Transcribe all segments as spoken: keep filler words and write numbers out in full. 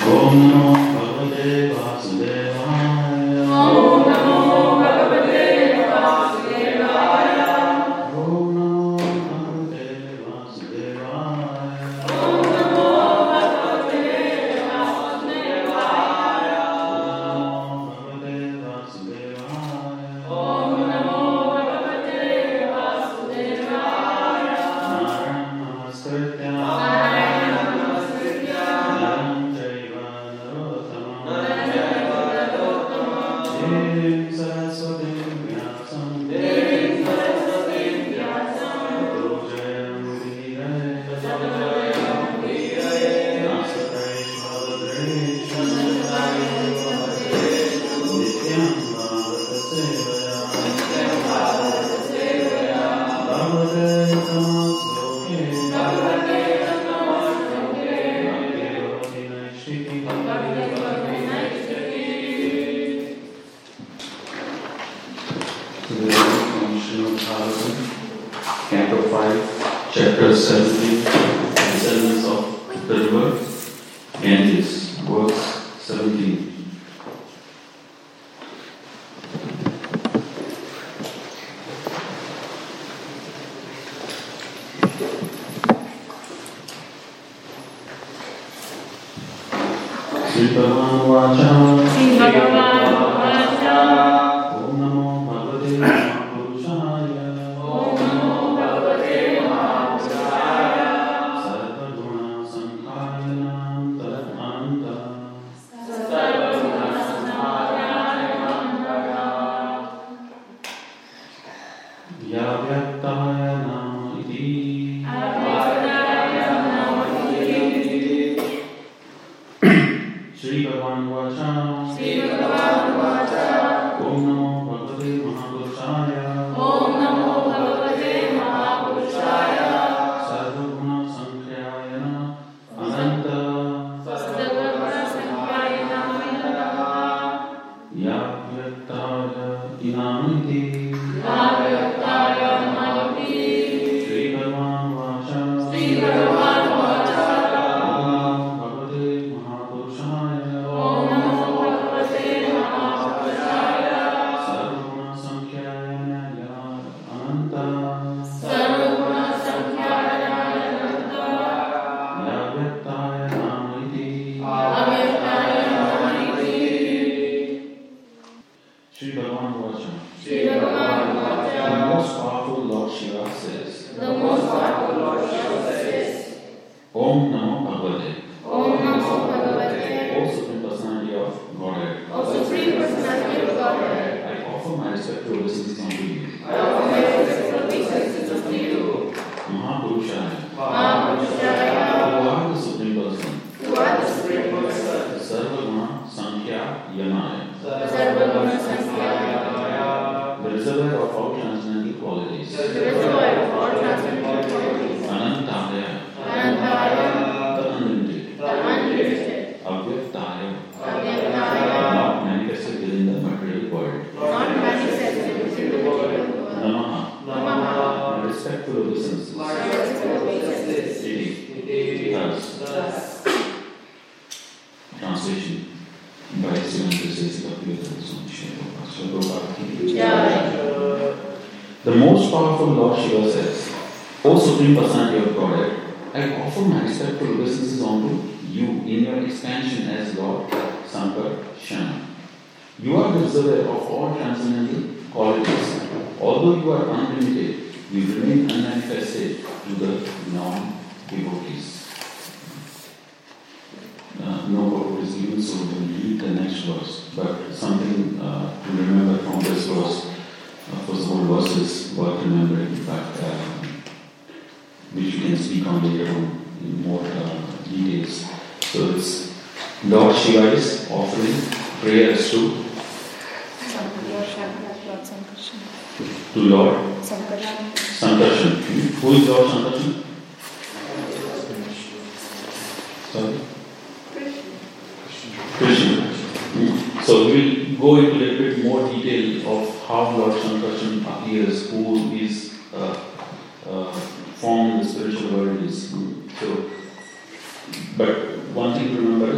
But one thing to remember is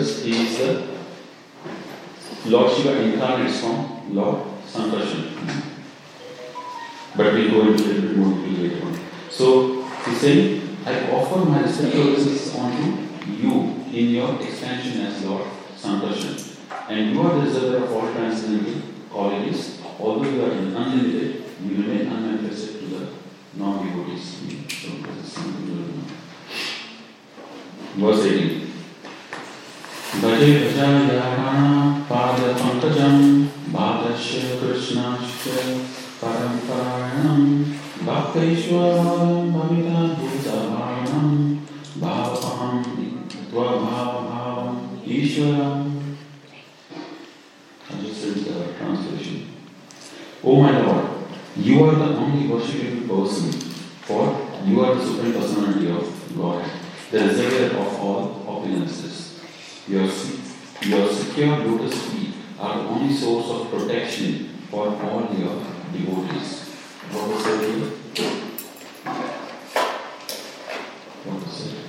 this, he is the Lord Shiva incarnates from Lord Sankarshan. But we'll go into a little bit more detail later on. So, he's saying, I offer my respectful obeisance unto you in your expansion as Lord Sankarshan. And you are the reservoir of all transcendental qualities. Although you are unlimited, you remain unmanifested to the non-devotees. So, this is something to know. Verse eighteen. Bhaje Bhajayana Pada Pankajam Bhadasya Krishnasya Paramparanam Bhaktaishwaram Bhavita Bhutavaranam Bhavapam Tvabhavavam Ishwaram. I just read the translation. O my Lord, you are the only worshipable person, for you are the Supreme Personality of Godhead, the reservoir of all opulences. Your, your secure lotus feet are the only source of protection for all your devotees. What was said here? What was said?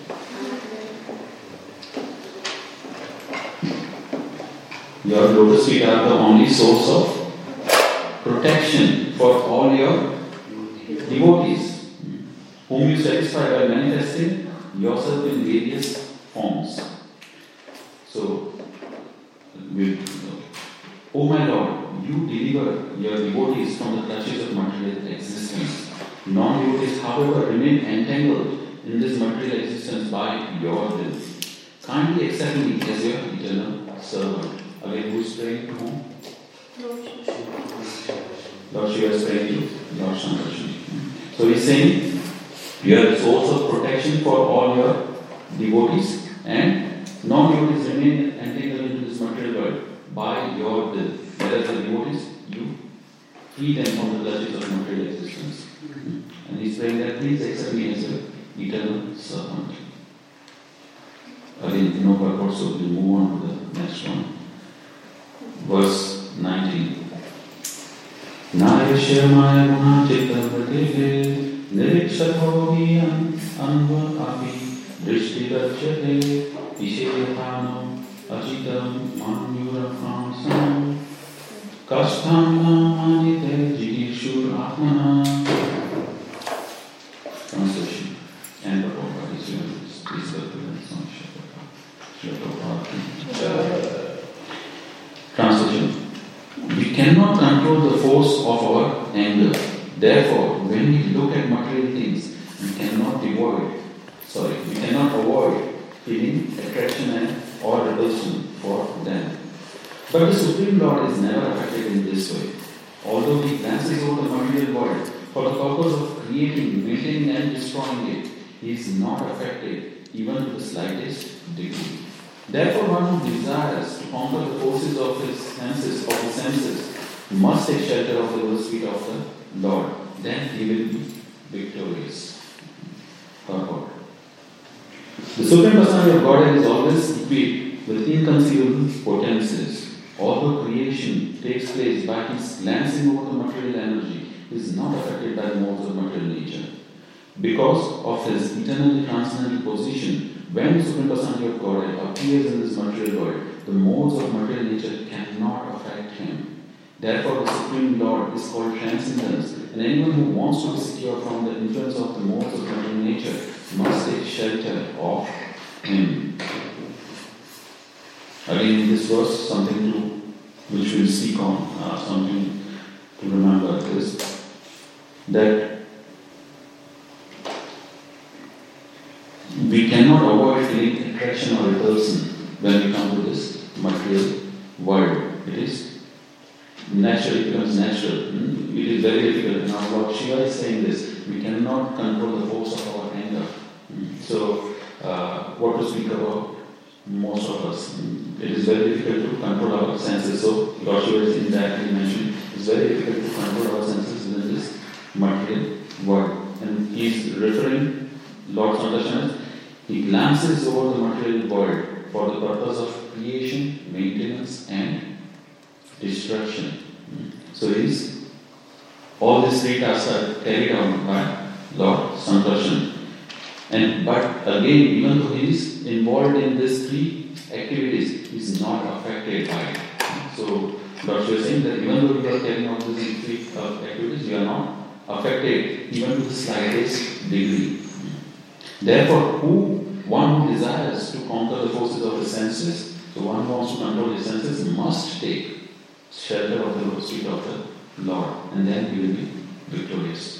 Your lotus feet are the only source of protection for all your devotees, whom you satisfy by manifesting yourself in various forms. So, we'll, O my Lord, you deliver your devotees from the clutches of material existence. Non-devotees, however, remain entangled in this material existence by your will. Kindly accept me as your eternal servant. Again, who is praying to whom? Lord Shiva is praying to Lord Sankarshan. So he's saying, you are the source of protection for all your devotees, and non-devotees remain entangled into this material world by your will. Whereas the devotees, you free them from the clutches of material existence. And he's praying that please accept me as your eternal servant. Again, no purport, so we'll move on to the next one. Verse nineteen. Nayashya maya guna chitta vritike nirikshato viyam anva api drishti rachyate Ishayatano achitam manurafamsam kashtam namanite jigishur atmana. Translation. And the Prabhupada is doing this. Please go to the Translation. We cannot control the force of our anger. Therefore, when we look at material things, we cannot avoid, sorry, we cannot avoid feeling attraction and or repulsion for them. But the Supreme Lord is never affected in this way. Although he glances over the material world for the purpose of creating, maintaining and destroying it, he is not affected even to the slightest degree. Therefore, one who desires to conquer the forces of his senses, of his senses, must take shelter of the lotus feet of the Lord. Then he will be victorious. Purport. The Supreme Personality of Godhead is always equipped with inconceivable potencies. Although creation takes place by his glancing over the material energy, he is not affected by the modes of material nature. Because of his eternally transcendental position, when the Supreme Personality of Godhead appears in this material world, the modes of material nature cannot affect him. Therefore, the Supreme Lord is called Transcendence, and anyone who wants to be secure from the influence of the modes of material nature must take shelter of him. Again, in this verse, something to which we'll seek on, uh, something to remember is that we cannot avoid feeling attraction or repulsion when we come to this material world. It is natural, it becomes natural. It is very difficult. Now, Lord Shiva is saying this, we cannot control the force of our anger. So, uh, what to speak about most of us? It is very difficult to control our senses. So, Lord Shiva is indirectly mentioned, it's very difficult to control our senses in this material world. And he is referring, Lord Sankarshan, he glances over the material world for the purpose of creation, maintenance, and destruction. So is all these three tasks are carried out by Lord Sankarshan. And but again, even though he is involved in these three activities, he is not affected by it. So, Doctor is saying that even though we are carrying out these three uh, activities, we are not affected even to the slightest degree. Therefore, who one who desires to conquer the forces of the senses, so one who wants to control his senses, must take shelter of the Lord's feet of the Lord, and then he will be victorious.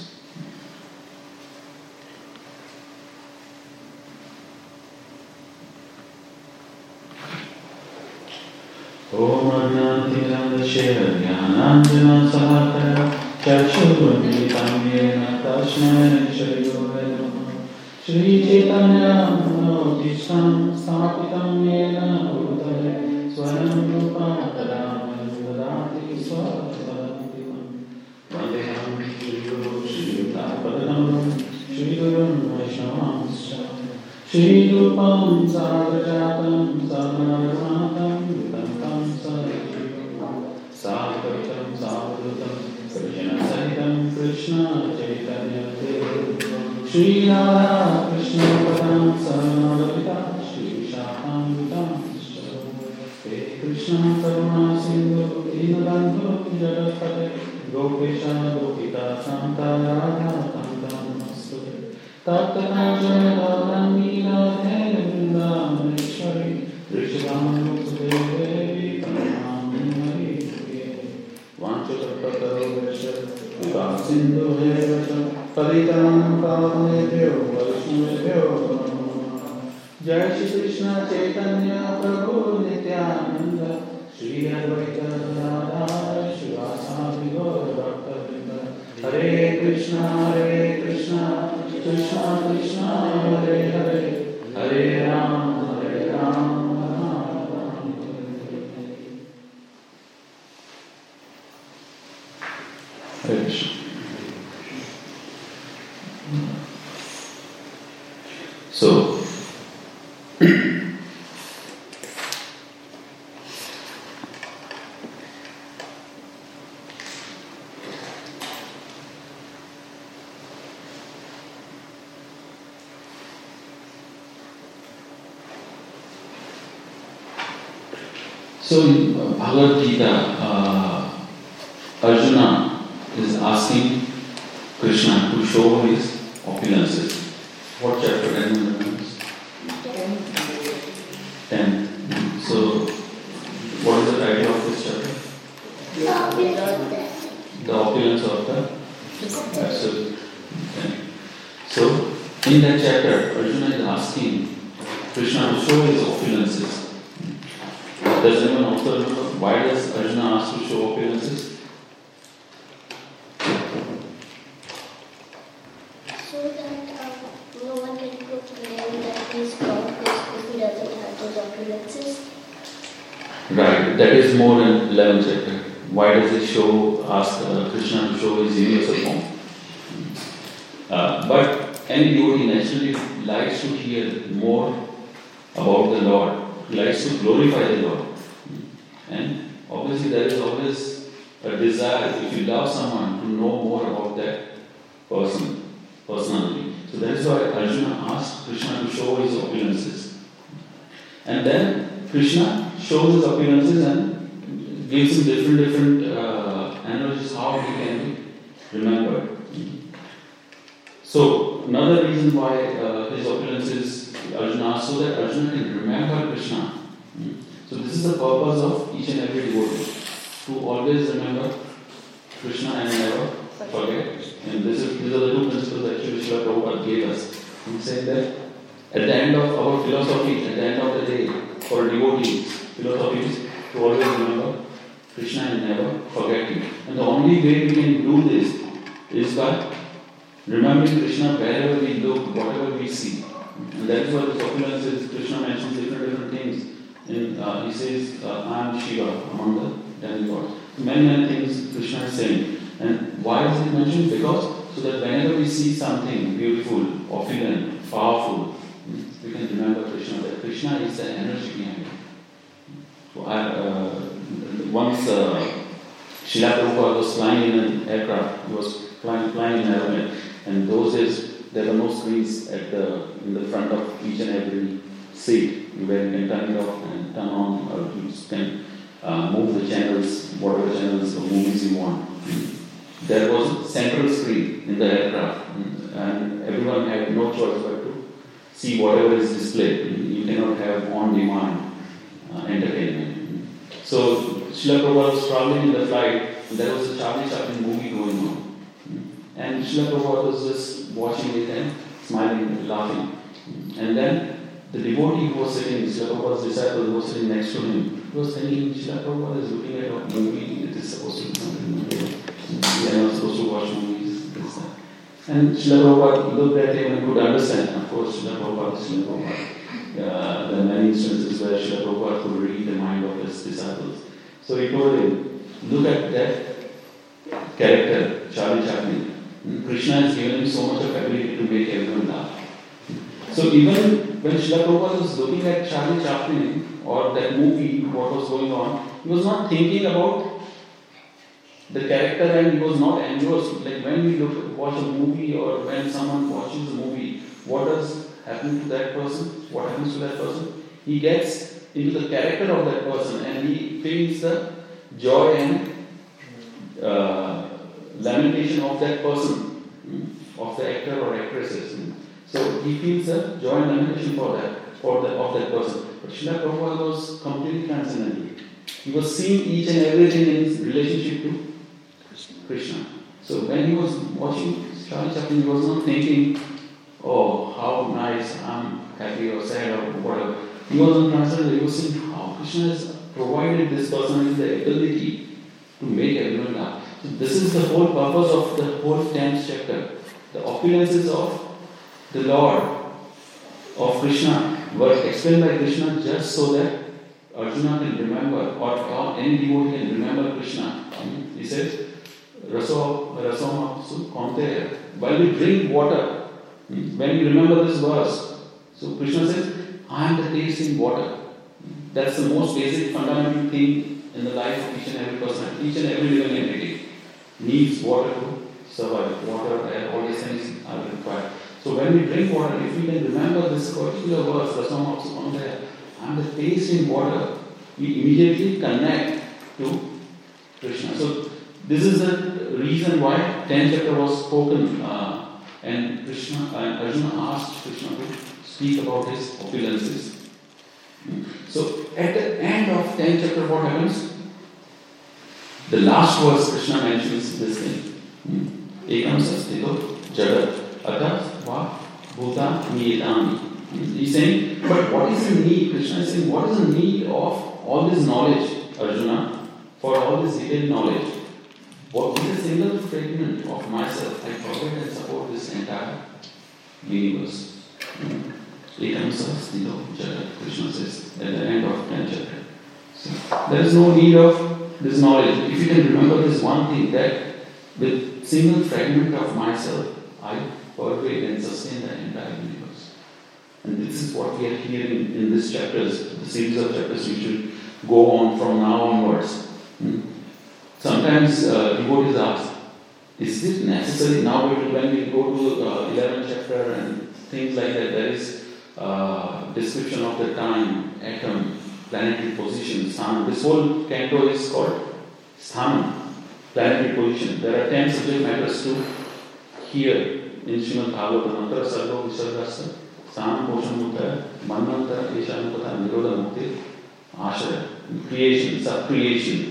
Om Adnantirandakshe Jnananjana Salakaya Chakshurvamilitam Yena Tasmai Shri Gurave Namah Shri Chaitanya Manotishtam Sthapitam Yena Bhutale Swaram Rupa Tadam Vadati Swavadantikam Vandeham Shri Guru Shri Yuttapadam Shri Guru Vaishnavanscha Shri Rupam Sagrajatam Samanarmatam Sāvatam Sāvadutam Krishna Sahitam Krishna Chaitanya Dev Shri Radha Krishna Padam Saranavita Shri Shakam Vitam He Krishna Karuna Sindhu Dinabandhu Jagatpate Gopesha Gopita Santa Radha Tanta Namaste Taptana Jaya Mira Deva Vrindavaneshwari Rishabam Devi Sindhu Hevasha Palitam Pavnebhyo Vaishnavebhyo Namo Jai Shri Krishna Chaitanya Prabhu Nityananda Shri Advaita Gadadhara Shivasadi Gaura Bhakta Hare Krishna Hare Krishna Krishna Krishna Hare Hare Hare Ram Hare Ram So, so in uh, Bhagavad Gita, uh, Arjuna is asking Krishna to show his opulences. What chapter ten remembers? ten. So, what is the title of this chapter? The opulence of the absolute. Okay. So, in that chapter, Arjuna is asking Krishna to show his opulences. Does anyone also remember why does Arjuna ask to show opulences? So that uh, no one can claim that he's God if he doesn't have those opulences. Right, that is more in eleventh chapter. Why does it show, ask uh, Krishna to show his universal form? Uh, but any devotee naturally likes to hear more about the Lord, likes to glorify the Lord. And obviously there is always a desire, if you love someone, to know more about that person, personality. So that is why Arjuna asked Krishna to show his opulences. And then Krishna shows his opulences and gives him different different uh, analogies how he can be remembered. So another reason why uh, his opulences Arjuna asked, so that Arjuna can remember Krishna. So this is the purpose of each and every devotee, to always remember Krishna and never forget. And this is, these are the two principles that Srila Prabhupada gave us. He said that at the end of our philosophy, at the end of the day, for devotees, philosophy is to always remember Krishna and never forget him. And the only way we can do this is by remembering Krishna wherever we look, whatever we see. And that is what the opulence is. Krishna mentions different different things. In, uh, he says, uh, I am Shiva among the demigods. Many, many things Krishna is saying. And why is it mentioned? Because so that whenever we see something beautiful, opulent, powerful, we can remember Krishna. That Krishna is the energy behind it. So I, uh, once uh, Srila Prabhupada was flying in an aircraft. He was flying, flying in an airplane. And those days, there were no screens at the in the front of each and every seat where you can turn it off and turn on, or you can uh, move the channels, whatever channels or movies you want. There was a central screen in the aircraft, and everyone had no choice but to see whatever is displayed. You cannot have on-demand uh, entertainment. So Srila Prabhupada was traveling in the flight, and there was a Charlie Chaplin movie going on. And Srila Prabhupada was just watching it and smiling, laughing. And then the devotee who was sitting, Srila Prabhupada's disciple who was sitting next to him, he was thinking, Srila Prabhupada is looking at a movie, it is supposed to be something. We are not supposed to watch movies, this, that. And Srila Prabhupada looked at him and could understand. Of course, Srila Prabhupada is Srila Prabhupada. Uh, there are many instances where Srila Prabhupada could read the mind of his disciples. So he told him, look at that character, Charlie Chaplin. Krishna has given him so much of ability to make everyone laugh. So even when Srila Prabhupada was looking at Charlie Chaplin or that movie, what was going on, he was not thinking about the character, and he was not engrossed. Like when we look watch a movie or when someone watches a movie, what does happen to that person? What happens to that person? He gets into the character of that person and he feels the joy and uh, lamentation of that person, of the actor or actresses. So he feels the joy and lamentation for that, for the, of that person. But Srila Prabhupada was completely transcendental. He was seeing each and everything in his relationship to Krishna. So when he was watching Charlie Chaplin, he was not thinking, oh, how nice, I'm happy or sad or whatever. He was not transcendental. He was saying how Krishna has provided this person with the ability to make everyone laugh. So this is the whole purpose of the whole tenth chapter. The opulences of the Lord, of Krishna, were explained by Krishna just so that Arjuna can remember, or, or any devotee can remember Krishna. He says, Raso, Rasoma Konteya. While we drink water, when you remember this verse, so Krishna says, I am the taste in water. That's the most basic fundamental thing in the life of each and every person. Each and every living entity needs water to survive. Water, air, all these things are required. So when we drink water, if we can remember this particular verse, Rasoma Konteya, I am the taste in water, we immediately connect to Krishna. So this is the reason why tenth chapter was spoken, uh, and Krishna and Arjuna asked Krishna to speak about his opulences. So at the end of tenth chapter, what happens? The last verse Krishna mentions this thing. Ekam sastito jagat atas va bhuta niyetami. He's saying, but what is the need? Krishna is saying, what is the need of all this knowledge, Arjuna, for all this detailed knowledge? What is a single fragment of myself I provide and support this entire universe? Ekam sastito jagat, Krishna says at the end of tenth chapter. So there is no need of this knowledge. If you can remember this one thing, that with single fragment of myself I pervade and sustain the entire universe. And this is what we are hearing in these chapters, the series of chapters we should go on from now onwards. Hmm? Sometimes uh, devotees ask, is it necessary now when we go to uh, eleventh chapter and things like that, there is uh, description of the time, atom, planetary position, sthanam. This whole canto is called sthanam, planetary position. There are ten subject matters to hear in Srimad Bhagavatam. Antara sarva visargasa, sthanam poshan mutta, manvantara eshanupata nirodha mukti, ashaya, creation, sub-creation.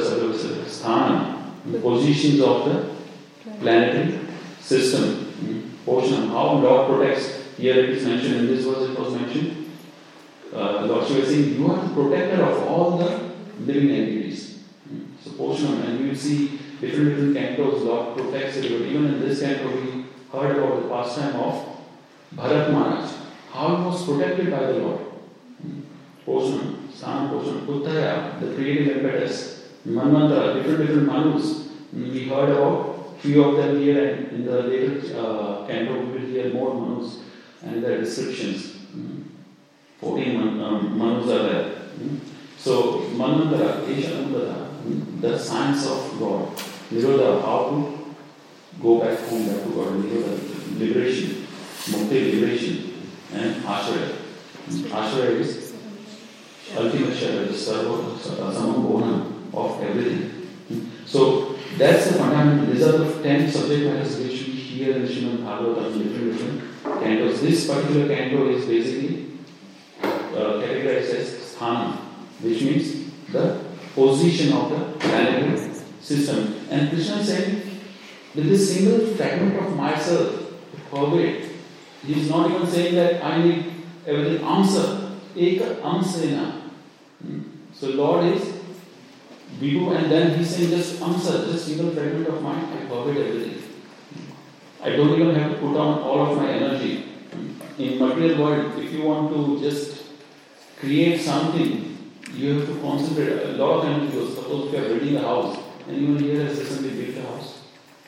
Sthanam, the positions of the planetary system. Portion, how Lord protects. Here it is mentioned, in this verse it was mentioned. Uh, Lord Shiva is saying, you are the protector of all the living entities. So portion, and we will see different different cantos, Lord protects it. But even in this canto, we heard about the pastime of Bharat Maharaj. How he was protected by the Lord. Portion, Sthanam, Portion, Uttaya, the creative impetus. Manvantara, different different manus. We heard about few of them here, and in the later uh, canto we will hear more manus and their descriptions. Fourteen man, um, manus are there. So Manvantara, Esha Anudata, the science of God. Nirodha, how to go back home, back to God. Nirodha, liberation, mukti liberation, and ashraya. Ashraya is ultimate shelter, the sarva, samabhona of everything. So that's the fundamental. These are the ten subject matters which we hear in Srimad Bhagavatam, different different cantos. This particular canto is basically uh, categorized as sthana, which means the position of the planetary system. And Krishna is saying, with this single fragment of myself, pervade, he is not even saying that I need everything. Amsa, eka amsena. So Lord is Vibhu, and then he's saying just amsa, just single fragment of mind, I pervade everything. I don't even have to put on all of my energy. In material world, if you want to just create something, you have to concentrate a lot of energy. Suppose if you are building a house, and even here has recently built a house,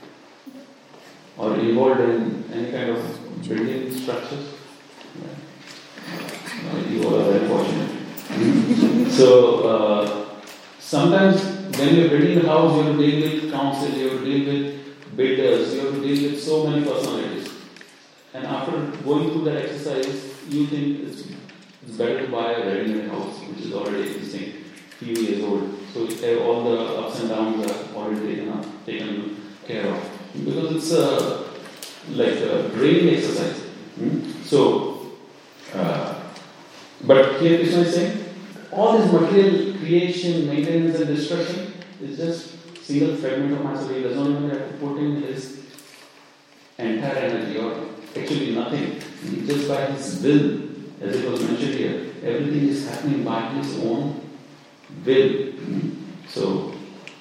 or involved in any kind of building structures, right? You all are very fortunate. So, uh, sometimes when you are building a house, you have to deal with council, you have to deal with builders, you have to deal with so many personalities. And after going through that exercise, you think it's, it's better to buy a ready-made house, which is already existing, few years old. So all the ups and downs are already taken up, taken care of. Because it's a, like a brain exercise. Hmm? So, uh, but here Krishna is saying, all this material creation, maintenance and destruction is just single fragment of myself. He does not even have to put in his entire energy or actually nothing. Just by his will, as it was mentioned here, everything is happening by his own will. So,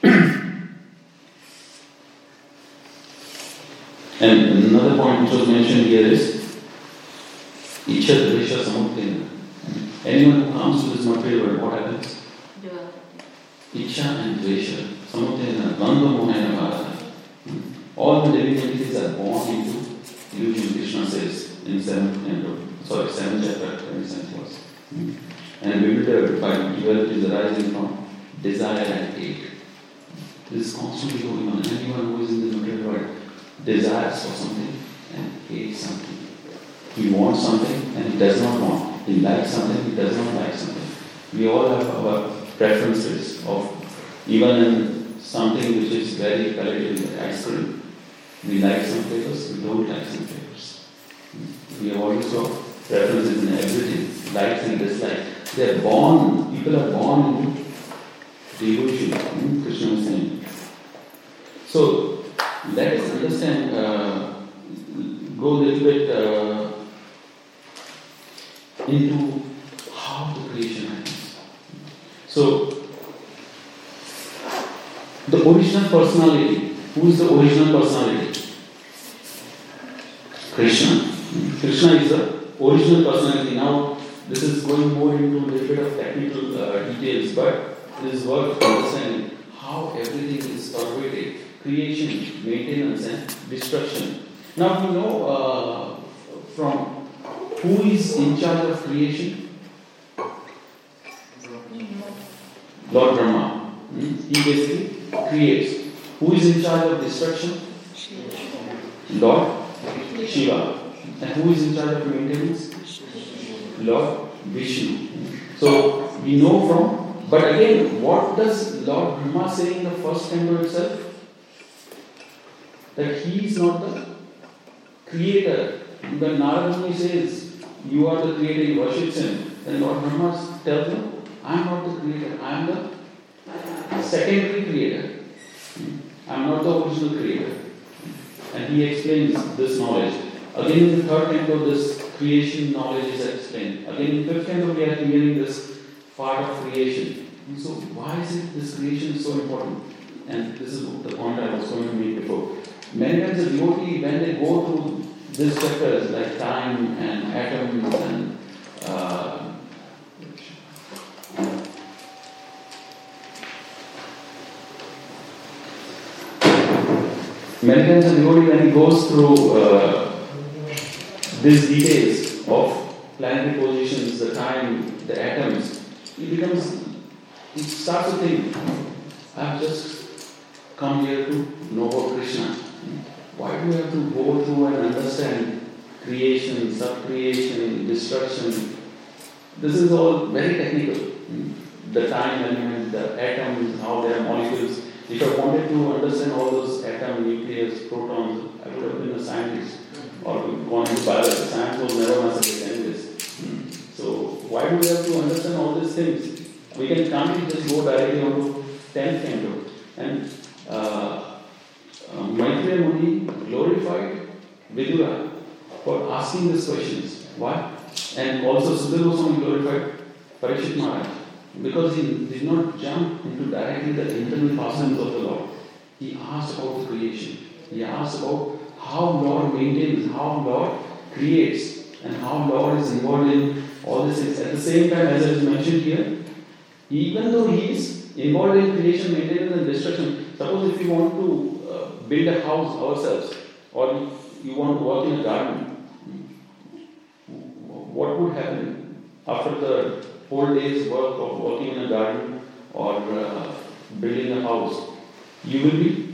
and another point which was mentioned here is Ichha Dvesha Samutena. Anyone who comes to this material world, what happens? Ichha and Dvesha Samutena Dvandva Mohena Bharata. All the living entities are born into illusion, Krishna says in seventh canto, sorry, seventh chapter, twenty-seventh verse. And bewildered by dualities arising from desire and hate. This is constantly going on. Anyone who is in the material world desires for something and hates something. He wants something and he does not want. He likes something, he does not like something. We all have our preferences of, even in something which is very palatable, like ice cream. We like some flavors, we don't like some flavors. We have also preferences in everything, likes and dislikes. They are born, people are born into devotion, Krishna is saying. So, let us understand, uh, go a little bit uh, into how the creation happens. So, the original personality, who is the original personality? Krishna. Krishna is the original personality. Now, this is going more into a little bit of technical uh, details, but this is worth understanding how everything is pervaded. Creation, maintenance and destruction. Now we know uh, from who is in charge of creation? Lord Brahma. Hmm? He basically creates. Who is in charge of destruction? Lord Shiva. And who is in charge of maintenance? Lord Vishnu. So we know from, but again, what does Lord Brahma say in the first canto itself? That he is not the creator. When Narada Muni says, you are the creator, he worships him, then Lord Brahma tells him, I am not the creator, I am the secondary creator. I am not the original creator. And he explains this knowledge. Again in the third canto, this creation knowledge is explained. Again in the fifth canto, we are hearing this part of creation. And so why is it this creation is so important? And this is the point I was going to make before. Many times a devotee, when they go through these chapters like time and atoms and uh, many times a devotee, when he goes through uh, these details of planetary positions, the time, the atoms, he becomes, he starts to think, I have just come here to know about Krishna. Why do we have to go through and understand creation, sub-creation, destruction? This is all very technical. The time element, the atoms, how they are molecules. If I wanted to understand all those atoms, nucleus, protons, I would have been a scientist or gone into biology. Science was never my subject anyways. So why do we have to understand all these things? We can can't just go directly onto tenth canto. And uh, uh, Maitreya Muni glorified Vidura for asking these questions. Why? And also Sukadeva Goswami glorified Parikshit Maharaj because he did not jump into directly the internal pastimes of the Lord. He asked about the creation. He asked about how Lord maintains, how Lord creates, and how Lord is involved in all these things. At the same time, as I mentioned here, even though He is involved in creation, maintenance, and destruction, suppose if you want to uh, build a house ourselves, or you want to work in a garden, what would happen after the whole day's work of working in a garden or uh, building a house? You will be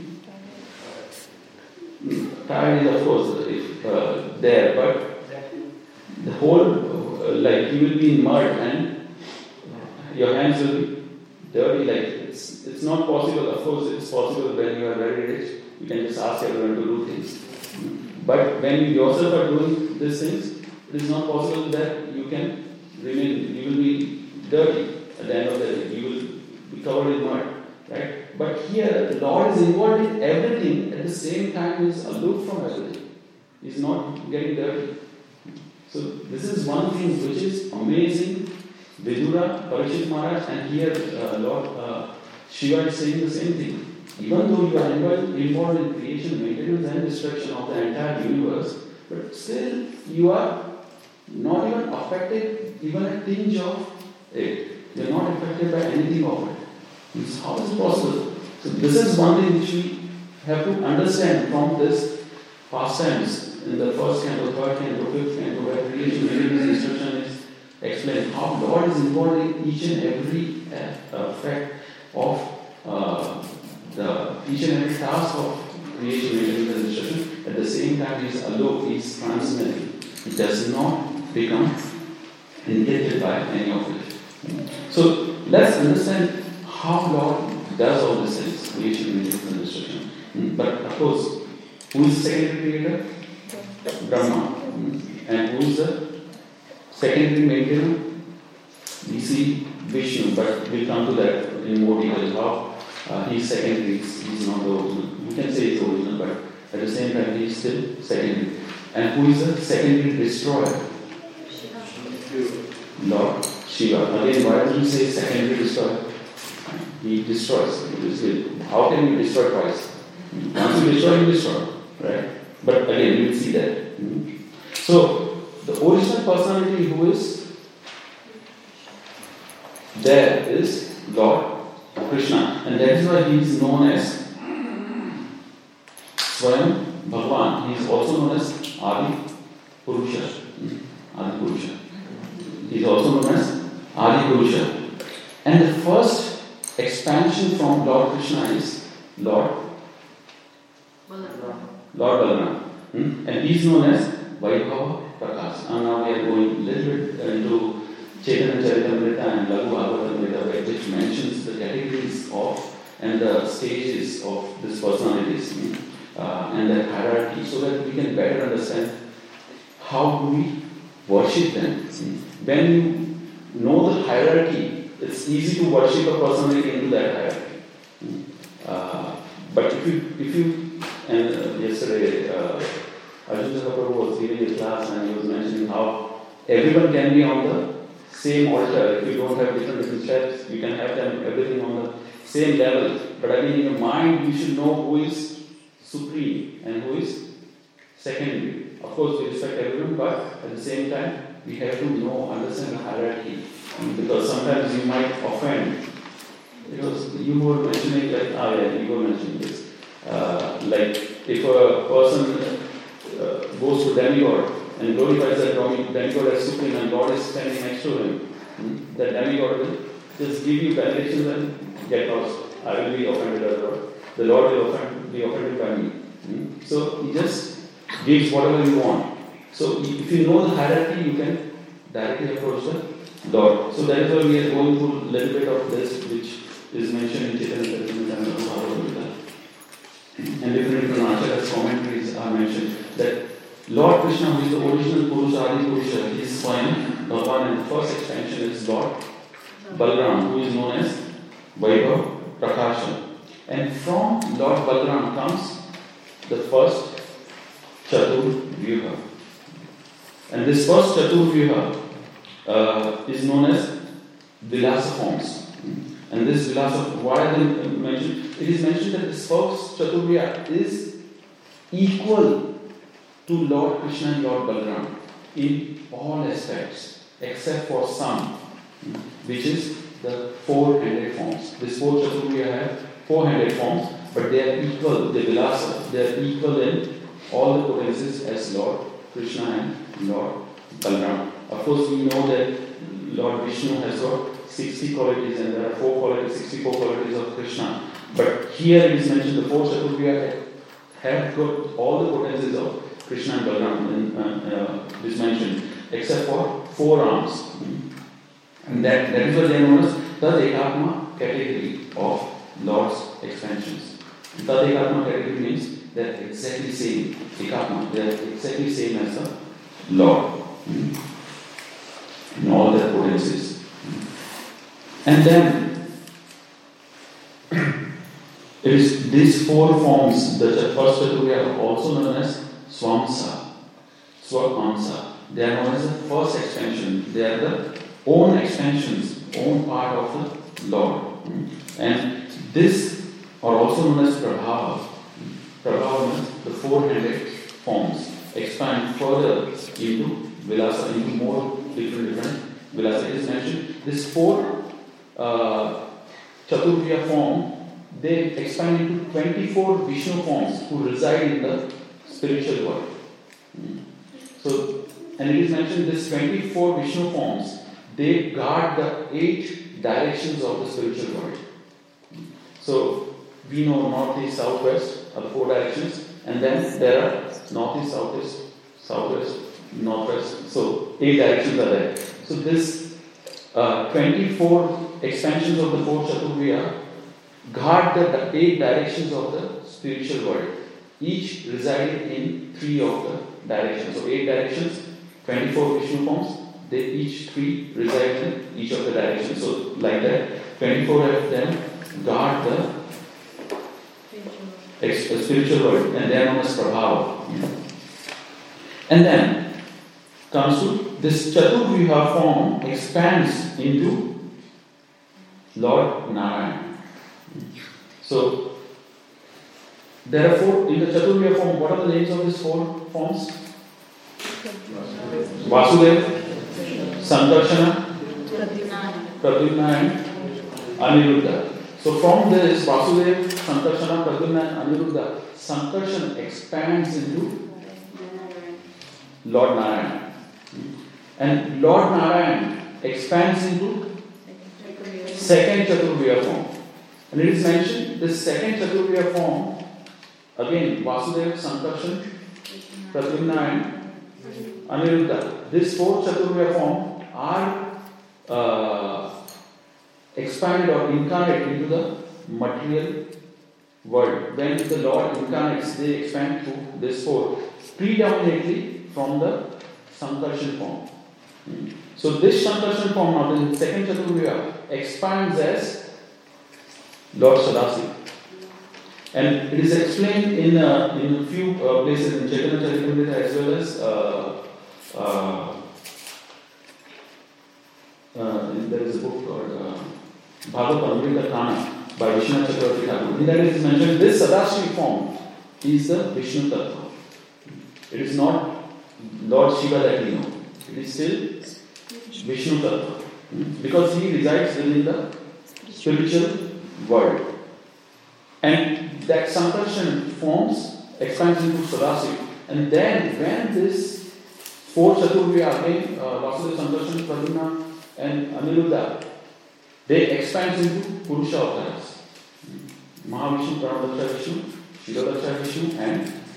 tired, of course, if uh, there, but the whole, uh, like you will be in mud and your hands will be dirty. Like it's it's not possible. Of course, it's possible when you are very rich. You can just ask everyone to do things. But when you yourself are doing these things, it is not possible that you can remain. You will be dirty at the end of the day. You will be covered in mud, right? But here, the Lord is involved in everything. At the same time, He is aloof from everything. He is not getting dirty. So this is one thing which is amazing. Vidura, Parikshit Maharaj, and here uh, Lord uh, Shiva is saying the same thing. Even though you are involved, involved in creation, maintenance, and destruction of the entire universe, but still you are not even affected, even a tinge of it. You are not affected by anything of it. It's, how is it possible? So this is one thing which we have to understand from this pastimes in the first canto, third canto, fifth canto, where creation, maintenance, destruction is explained. How God is involved in each and every aspect of uh, the each and every task of creation, maintenance, and destruction. At the same time, He is aloof, He is transcendental. He does not become engaged by any of it. So let's understand how Lord does all these things, creation, maintenance, and destruction. But of course, who is the secondary creator? Brahma. And who is the secondary maintainer? We see Vishnu, but we'll come to that in more detail. How uh, he's secondary, he's not the original. We can say he's original, but at the same time, he's still secondary. And who is the secondary destroyer? Lord Shiva. Again, why do you say secondary destroyer? He destroys. How can you destroy twice? Once you destroy, you destroy. Right? But again, you will see that. So, the original personality who is there is Lord Krishna. And that is why he is known as Swayam Bhagavan. He is also known as Adi Purusha. Adi Purusha. He is also known as Adi Purusha. And the first expansion from Lord Krishna is Lord Balaram. Lord Balaram. Hmm? And he is known as Vaibhava Prakash. And now we are going a little bit into Chaitanya Charitamrita and Laghu Bhagavatamrita, which mentions the categories of and the stages of these personalities uh, and their hierarchy, so that we can better understand how do we worship them. When you know the hierarchy, it's easy to worship a personality into that hierarchy. Uh, but if you, if you, and uh, yesterday, uh, Arjun Prabhu was giving a class and he was mentioning how everyone can be on the same altar. If you don't have different different steps, you can have them everything on the same level. But again, in your mind, you should know who is supreme and who is secondary. Of course, we respect everyone, but at the same time, we have to know, understand the hierarchy. Because sometimes you might offend. Because you were mentioning, like, ah, yeah, you were mentioning this. Uh, like, if a person uh, goes to demigod and glorifies that demigod as supreme and God is standing next to him, hmm, the demigod will just give you benedictions and get lost. I will be offended as Lord. The Lord will offend, be offended by me. Hmm? So he just gives whatever you want. So if you know the hierarchy, you can directly approach the Lord. So that is why we are going through a little bit of this, which is mentioned in Chaitanya Charitamrita and Bhagavad Gita. And different different Acharya's commentaries are mentioned that Lord Krishna, who is the original Purusha, Adi Purusha, he is Swayam Bhagavan, and the first expansion is Lord Balaram, who is known as Vaibhav Prakasha. And from Lord Balaram comes the first Chaturvyuha. And this first Chaturvyuha uh, is known as Vilasa forms. And this Vilasa, why are they mentioned? It is mentioned that this first Chaturvyuha is equal to Lord Krishna and Lord Balaram in all aspects, except for some, which is the four-handed forms. This four Chaturvyuha have four-handed forms, but they are equal, the Vilasa, they are equal in all the potencies as Lord Krishna and Lord Balaram. Of course, we know that Lord Vishnu has got sixty qualities and there are four qualities, sixty-four qualities of Krishna. But here it is mentioned the four Chaturvyuha have got all the potencies of Krishna and Balaram in, uh, uh, is mentioned, except for four arms. And that, that is what they are known as the Ekatma category of Lord's expansions. The Ekatma category means they are exactly same. Ekatma, they are exactly same as the Lord in all their potencies. And then it is these four forms, the first Chaturvyuha are also known as Swamsa, Swamsa. They are known as the first expansion. They are the own expansions, own part of the Lord. And this are also known as Prabhava. Prabhava means the four-handed forms expand further into Vilasa, into more different different Vilasa. It is mentioned this four uh, Chaturvyuha form, they expand into twenty-four Vishnu forms who reside in the spiritual world. So, and it is mentioned this twenty-four Vishnu forms, they guard the eight directions of the spiritual world. So, we know north, east, south, west are the four directions, and then there are north, east, south, east, southwest, northwest. So, eight directions are there. So, this uh, twenty-four expansions of the four Chaturvyuha guard the eight directions of the spiritual world, each residing in three of the directions. So, eight directions, twenty-four Vishnu forms, they each three reside in each of the directions. So, like that, twenty-four of them guard the ex- uh, spiritual world, and they are known as Prabhava. And then comes to this Chaturvyuha form expands into Lord Narayana. So, there are four in the Chaturvyuha form. What are the names of these four forms? Vasudeva, Sankarshana, Pradyumna, and Aniruddha. So from this Vasudeva, Sankarshana, Pradyumna, and Aniruddha, Sankarshan expands into Lord Narayana. And Lord Narayana expands into second Chaturvyuha form. And it is mentioned, this second Chaturvyuha form, again, Vasudeva, Sankarshan, Pradyumna, and Aniruddha. These four Chaturvyuha form are uh, expanded or incarnate into the material world. When the Lord incarnates, they expand through this four, predominantly from the Sankarshan form. So this Sankarshan form, now the second Chaturvyuha, expands as Lord Sadasiva. And it is explained in a, in a few uh, places in Chaitanya Charitamrita as well as uh, uh, uh, there is a book called uh, Bhagavad Amrita Kana by Vishnu Chakravarti Thakur. In that it is mentioned this Sadasiva form is the Vishnu Tattva. It is not Lord Shiva that we know. It is still Vishnu Tattva. Because he resides within the spiritual world. And that Sankarshan forms expands into Sadasiva. And then when this four Chaturvyuha again, uh, Vasudeva, Sankarshan, Pradyumna, and Aniruddha, they expand into Purusha avatars. Mahavishnu, Pranadaksha Vishnu, Shiladaksha Vishnu, and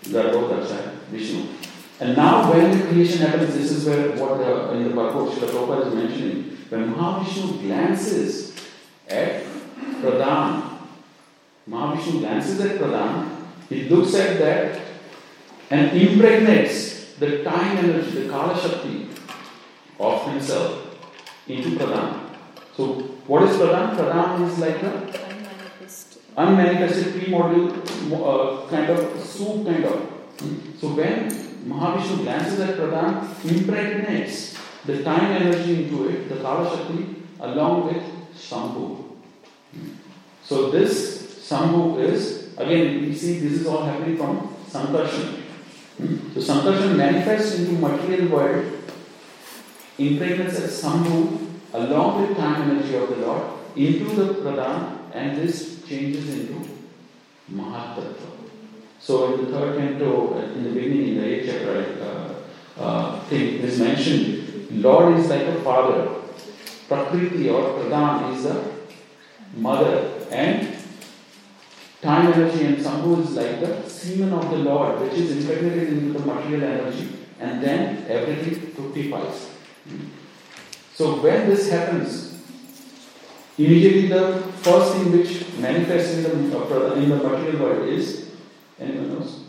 Garbhodaksha, Vishnu. And now when the creation happens, this is where what the, in the purport Srila Prabhupada is mentioning, when Mahavishnu glances at Pradhan, Mahavishnu glances at Pradhan, he looks at that and impregnates the time energy, the Kala Shakti of himself into Pradhan. So what is Pradhan? Pradhan is like a unmanifested, unmanifested pre-module uh, kind of soup kind of. So when Mahavishnu glances at Pradhan, impregnates the time energy into it, the Kala Shakti, along with Shambhu. So this Shambhu is, again, we see this is all happening from Sankarshan. So Sankarshan manifests into material world, impregnates as Shambhu, along with time energy of the Lord, into the Pradhan, and this changes into Mahatattva. So in the third canto, in the beginning, in the eighth chapter, uh, uh, thing is mentioned, Lord is like a father, Prakriti or Pradhan is the mother, and time energy and Shambhu is like the semen of the Lord, which is impregnated into the material energy, and then everything fructifies. So when this happens, immediately the first thing which manifests in the, uh, in the material world is, anyone knows?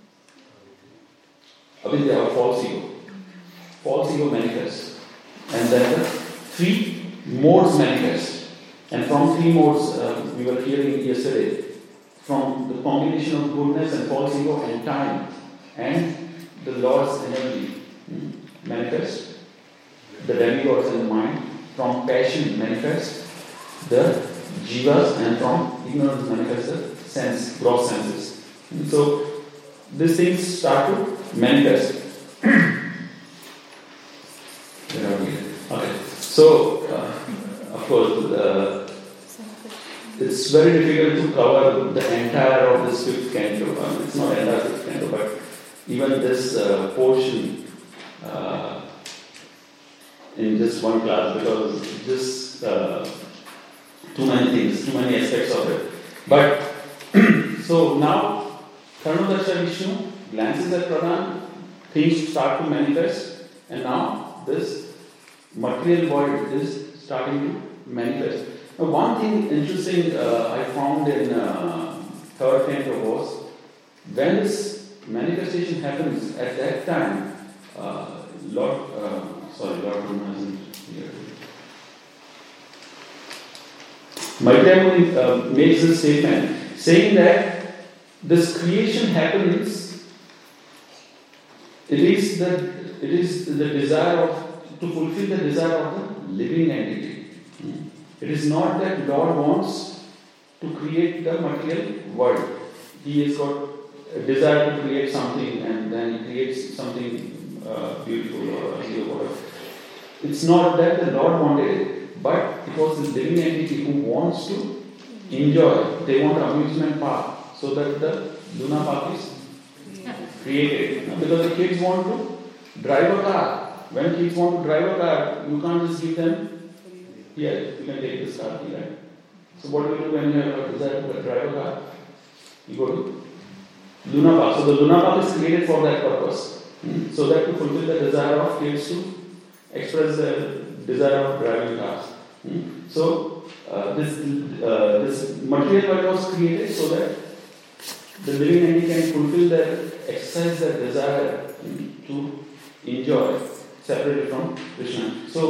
Avidya or false ego. False ego manifests. And then the three modes manifest. And from three modes, uh, we were hearing yesterday, from the combination of goodness and false ego and time and the Lord's energy hmm, manifest. The demigods in the mind, from passion manifest the jivas, and from ignorance manifest the sense, gross senses. And so these things start to manifest. Okay, so uh, of course uh, it's very difficult to cover the entire of this fifth canto. I mean, it's not entire fifth canto, but even this uh, portion. Uh, in just one class, because just uh, too many things, too many aspects of it. But so now Karnodaksha Vishnu glances at Pradhan, things start to manifest, and now this material world is starting to manifest. Now, one thing interesting uh, I found in uh, third canto was when this manifestation happens at that time, uh, Lord. Uh, Sorry, Lord Brahma isn't here. Maitreya Muni uh, makes this statement saying that this creation happens, it is the it is the desire of to fulfill the desire of the living entity. It is not that Lord wants to create the material world. He has got a desire to create something, and then he creates something Uh, beautiful or whatever. It's not that the Lord wanted it, but it was the living entity who wants to enjoy. They want amusement park, so that the Luna Park is created. Because the kids want to drive a car. When kids want to drive a car, you can't just give them, here, you can take this car, right? So what do you do when you have a desire to drive a car? You go to Luna Park. So the Luna Park is created for that purpose. So that to fulfill the desire of kids to express their desire of driving cars. So uh, this uh, this material world was created so that the living entity can fulfill their, exercise their desire to enjoy, separated from Krishna. So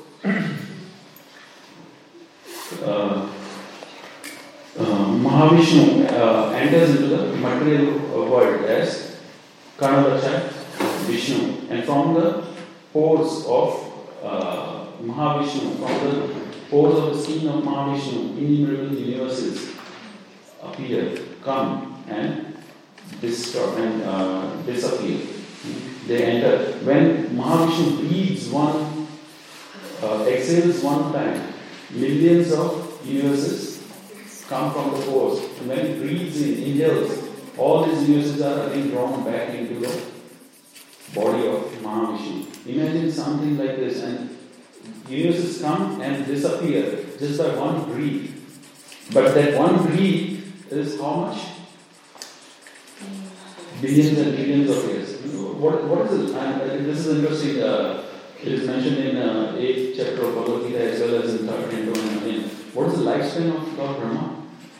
uh, uh, Mahavishnu uh, enters into the material world as Karnodaksha Vishnu, and from the pores of uh, Mahavishnu, from the pores of the skin of Mahavishnu, innumerable universes appear, come and disturb and uh, disappear. They enter. When Mahavishnu breathes one, uh, exhales one time, millions of universes come from the pores. And when he breathes in, inhales, all these universes are again drawn back into the body of Mahavishnu. Imagine something like this, and universes come and disappear just by one breath. But that one breath is how much? billions and billions of years. What, what is it? And uh, this is interesting. Uh, it is mentioned in uh, eighth chapter of Bhagavad Gita as well as in third canto and again. What is the lifespan of Lord Brahma?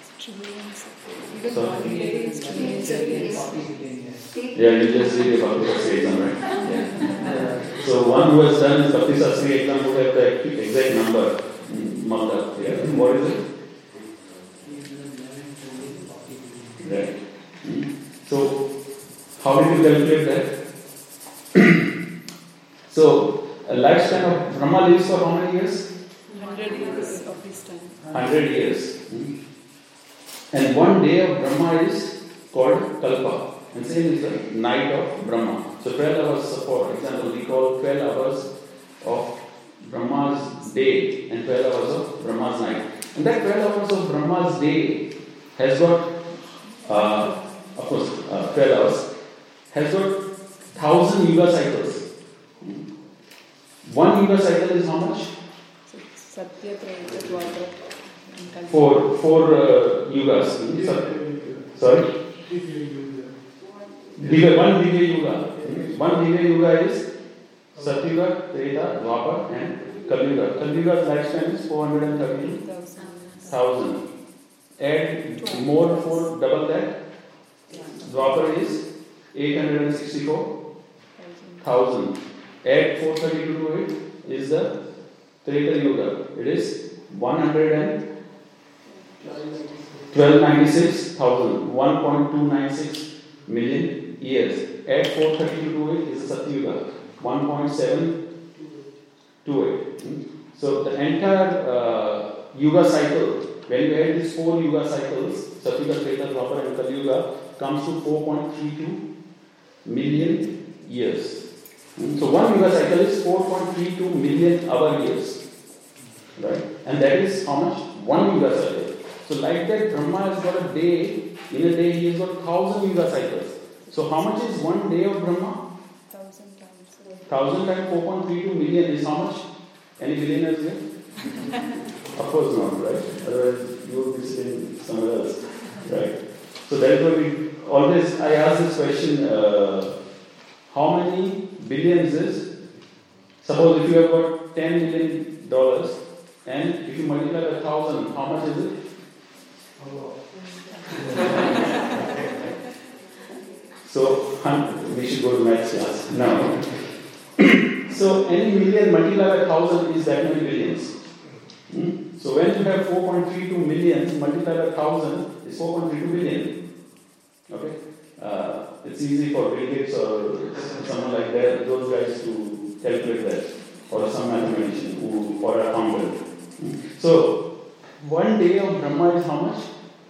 Yeah, you just read about the exam, right? Yeah. So one who has done his Bhakti Sastri exam would have the exact number marked up. Yeah. What is it? Right. So, how did you calculate that? So, a lifespan of Brahma lives for how many years? Hundred years of his time. Hundred years. And one day of Brahma is called Kalpa. And same is the night of Brahma. So twelve hours, for example, we call twelve hours of Brahma's day and twelve hours of Brahma's night. And that twelve hours of Brahma's day has got, uh, of course, uh, twelve hours, has got thousand yuga cycles. One yuga cycle is how much? Satya, Trayita, Dwapara, and Kalpa. Four, four uh, yugas. Sorry? Diga, one Divya Yuga. One Divya Yuga is Satyuga, Treta, Dwapar and Kali Yuga. Kali Yuga's lifespan is four hundred thirty thousand. Add more for double that. Dwapar is eight hundred sixty-four thousand. Add four hundred thirty-two to it is the Treta Yuga. It is one hundred twelve ninety-six thousand. one point two nine six million years. Add four hundred thirty-two to it is Satyuga, one point seven two eight. So the entire uh, Yuga cycle, when you add these four Yuga cycles, Satyuga, Treta, Dwapara and Kali Yuga, comes to four point three two million years. So one Yuga cycle is four point three two million hour years. Right? And that is how much? One Yuga cycle. So like that, Brahma has got a day, in a day he has got thousand Yuga cycles. So how much is one day of Brahma? Thousand times. Thousand times four point three two million is how much? Any billionaires here? Of course not, right? Otherwise you would be sitting somewhere else, right? So that is why we always, I ask this question, uh, how many billions is, suppose if you have got ten million dollars and if you multiply by thousand, how much is it? So, we should go to maths class. Now, so any million multiplied by thousand is that many billions. Hmm? So when you have four point three two million multiplied by thousand is four point three two billion. Okay? Uh, it's easy for Bill Gates or someone like that, those guys to calculate that, or some mathematician who, or a accountant. Hmm? So, one day of Brahma is how much?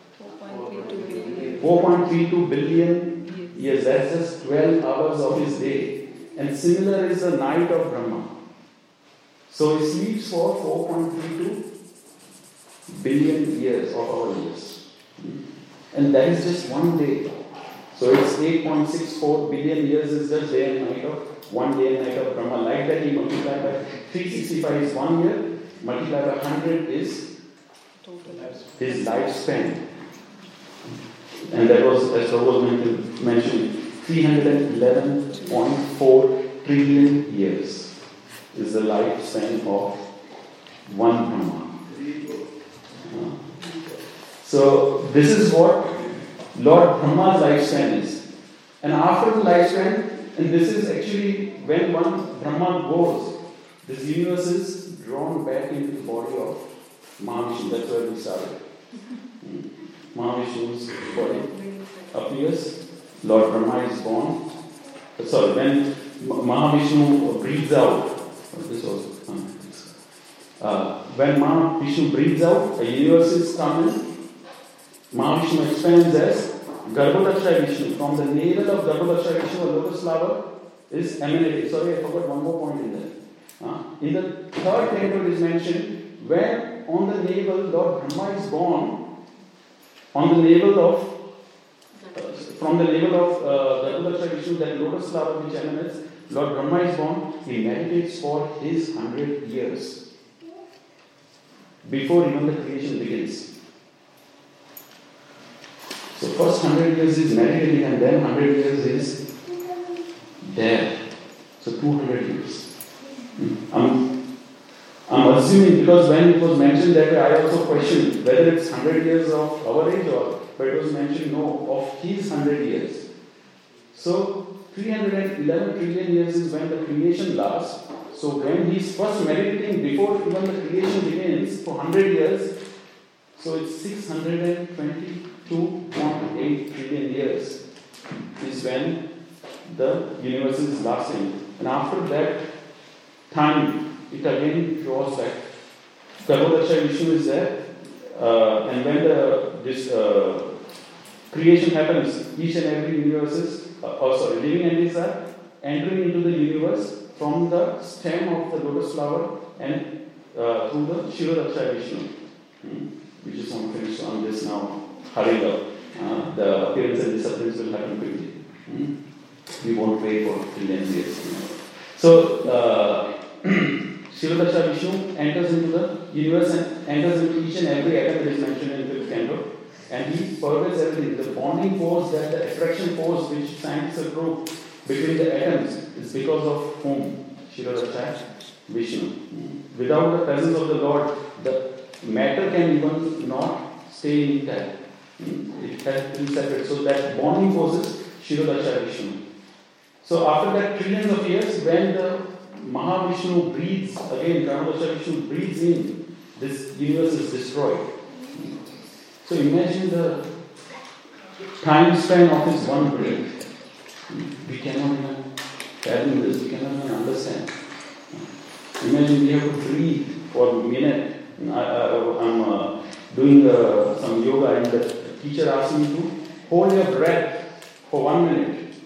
four point three two billion. Yes, that's just twelve hours of his day. And similar is the night of Brahma. So he sleeps for four point three two billion years of our years. And that is just one day. So it's eight point six four billion years is just day and night of one day and night of Brahma. Like that he multiplied by three hundred sixty-five is one year, multiplied by one hundred is his lifespan. And that was, as Prabhupada mentioned, three hundred eleven point four trillion years is the lifespan of one Brahma. Uh, so, this is what Lord Brahma's lifespan is. And after the lifespan, and this is actually when one Brahma goes, this universe is drawn back into the body of Mahavishnu. That's where we started. Mm. Mahavishnu's body appears, Lord Brahma is born. Sorry, when Mahavishnu breathes out, this was, uh, when Mahavishnu breathes out, a universe is coming. Mahavishnu expands as Garbhodakshay Vishnu. From the navel of Garbhodakshay Vishnu, a lotus flower is emanated. Sorry, I forgot one more point in there. Uh, in the third canto it is mentioned, when on the navel Lord Brahma is born, on the navel of, uh, from the navel of uh, Garbhodakshay Vishnu, that lotus flower which emanates, Lord Brahma is born, he meditates for his hundred years before even the creation begins. So first hundred years is meditating and then hundred years is there. So two hundred years. I'm, I'm assuming because when it was mentioned that way, I also questioned whether it's hundred years of our age or, but it was mentioned no, of his hundred years. So three hundred eleven trillion years is when the creation lasts. So when he's first meditating before even the creation begins for one hundred years, so it's six hundred twenty-two point eight trillion years is when the universe is lasting. And after that time, it again draws back. Garbhodaksha Vishnu is there, uh, and when the, this uh, creation happens, each and every universe is, uh, oh sorry, living entities are entering into the universe from the stem of the lotus flower and uh, through the Kshirodaksha Vishnu. Hmm. We just want to finish on this now. Hurry up. Uh, the appearance and disappearance will happen quickly. Hmm. We won't wait for trillion years. You know. So, uh, Kshirodaksha Vishnu enters into the universe and enters into each and every atom that is mentioned in the fifth canto. And he pervades everything. The bonding force, that the attraction force which scientists have proved between the atoms is because of whom? Kshirodaksha Vishnu. Without the presence of the Lord, the matter can even not stay intact. It has to be separate. So that bonding force is Kshirodaksha Vishnu. So after that trillions of years, when the Mahavishnu breathes, again Garbhodaksha Vishnu breathes in, this universe is destroyed. So imagine the time span of this one breath. We cannot even fathom this, we cannot even understand. Imagine we have to breathe for a minute. I, I, I'm uh, doing uh, some yoga and the teacher asked me to hold your breath for one minute.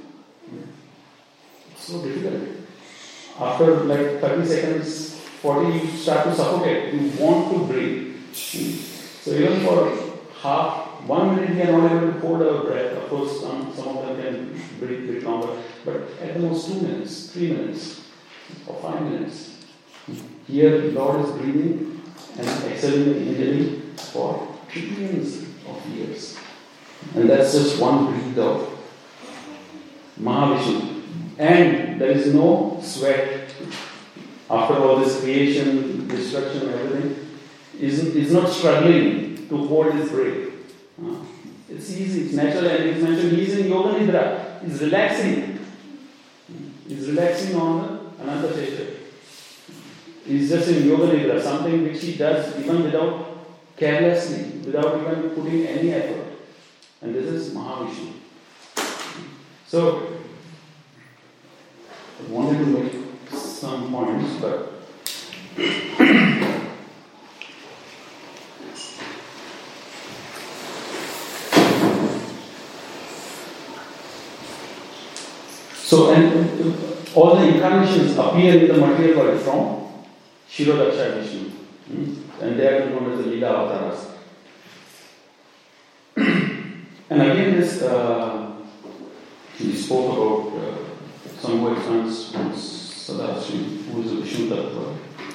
It's so difficult. After like thirty seconds, forty, you start to suffocate. You want to breathe. So even for half, one minute we are not able to hold our breath. Of course, some, some of them can breathe a bit longer. But at the most two minutes, three minutes, or five minutes. Here, the Lord is breathing and exhaling and inhaling for trillions of years. And that's just one breath of Mahavishnu. And there is no sweat after all this creation, destruction, and everything. Is is not struggling to hold his breath. Uh, it's easy, it's natural, and it's mentioned he's in Yoga Nidra. He's relaxing. He's relaxing on the Ananta Cheta. He's just in Yoga Nidra, something which he does even without carelessly, without even putting any effort. And this is Mahavishnu. So, I wanted to make some points, but so, and all the incarnations appear in the material world from Kshirodaksha Vishnu. Hmm? And they are known as the Lila Avataras. And again, this, uh, we spoke about uh, some who explains Sadashri, who is a Vishnu Tattva.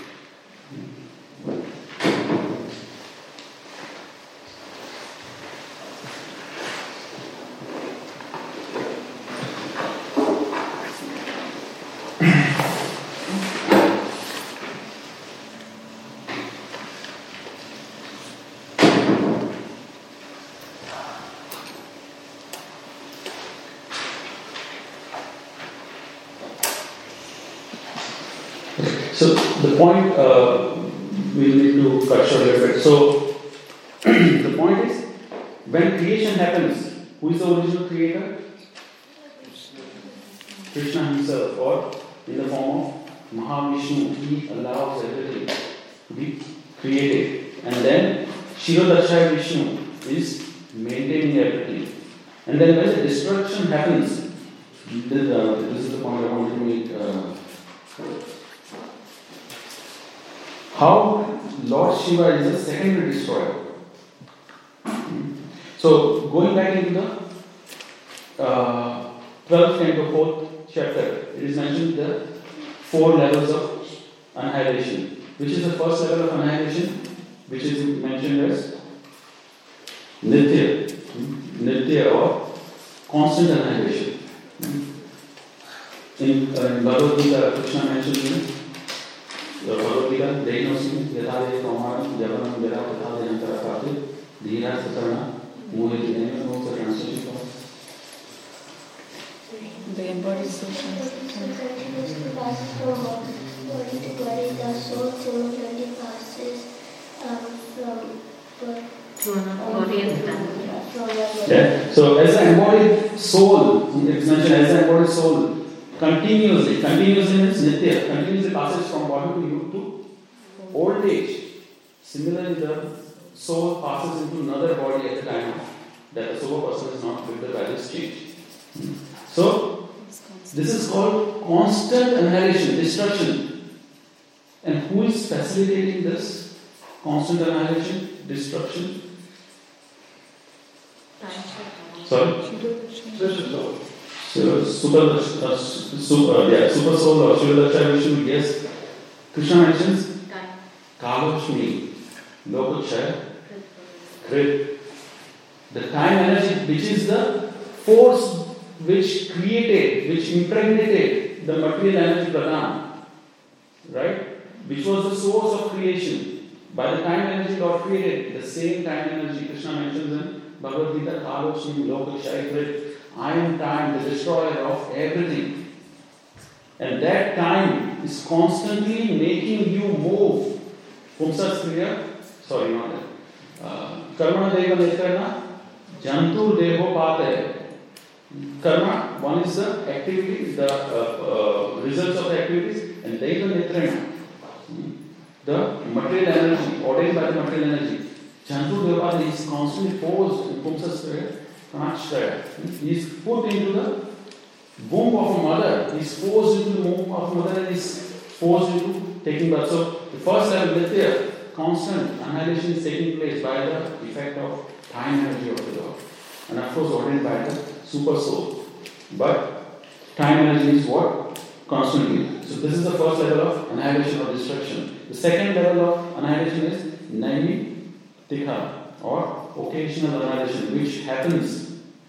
So the point, uh, we need to cut short a little bit. So the point is, when creation happens, who is the original creator? Krishna himself, or in the form of Mahavishnu. He allows everything to be created. And then Kshirodaksha Vishnu is maintaining everything. And then when the destruction happens, this, uh, this is the point I want to make. Uh, How Lord Shiva is a secondary destroyer. So, going back into the uh, twelfth canto, fourth chapter, it is mentioned the four levels of annihilation. Which is the first level of annihilation? Which is mentioned as Nitya. nitya or constant annihilation. In, uh, in Bhagavad Gita, Krishna mentions in uh, Bhagavad Gita, Deinosmi, Yadade, Kaumaram, Yavanam, Yada, Yadade, Antara, Kati, Dhira, Satarana, Mohiti, anyone knows the translation for us? The embodied soul continuously passes from body to body. The soul similarly passes um, from um, yeah. So as an embodied soul, it's mentioned as an embodied soul, continuously, continuously means nitya, continuously passes from body to youth to old age. Similarly, the soul passes into another body at the time that the sober person is not with the various change. So, this is called constant annihilation, destruction. And who is facilitating this constant annihilation, destruction? Sorry? So, super, uh, super, yeah, super soul or Shivadaksha Vishnu, yes. Krishna mentions Kalakshmi, Lokakshaya, Krit. The time energy, which is the force which created, which impregnated the material energy pradhan, right? Which was the source of creation. By the time energy got created, the same time energy Krishna mentions in Bhagavad Gita, Kalakshmi, Lokakshaya, Krit. I am time, the destroyer of everything. And that time is constantly making you move. Pumsa Kriya, sorry, not that. Karma Deva Netrana, Jantu Devo Pate. Karma, one is the activity, the uh, uh, results of the activities, and Deva Netrana, the material energy, ordained by the material energy. Jantu Deva Pate is constantly forced in Pumsa Kriya. He is put into the womb of a mother. He is forced into the womb of a mother and is forced into taking birth. So, the first level, Nitya, constant annihilation is taking place by the effect of time energy of the Lord. And of course, ordained by the super soul. But time energy is what? Constantly. So, this is the first level of annihilation or destruction. The second level of annihilation is Naimitika or occasional annihilation, which happens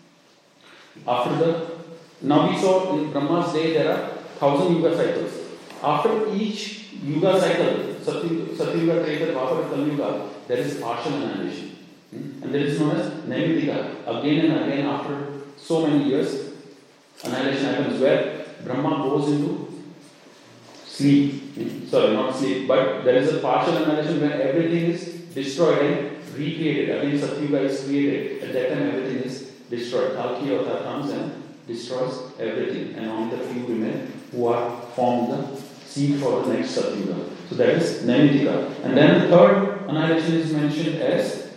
after the. Now we saw in Brahma's day there are thousand yuga cycles. After each yuga cycle, Satya Yuga, Treta, Dwapara, Kali Yuga, there is partial annihilation. Hmm? And there is known as Naimitika. Again and again, after so many years, annihilation happens where Brahma goes into sleep. Hmm? Sorry, not sleep, but there is a partial annihilation where everything is destroyed and recreated. Again, Satyuga is created. At that time, everything is destroyed. Kalki Avatar comes and destroys everything, and only the few remain who are formed the seed for the next Satyuga. So that is Naimitika. And then the third annihilation is mentioned as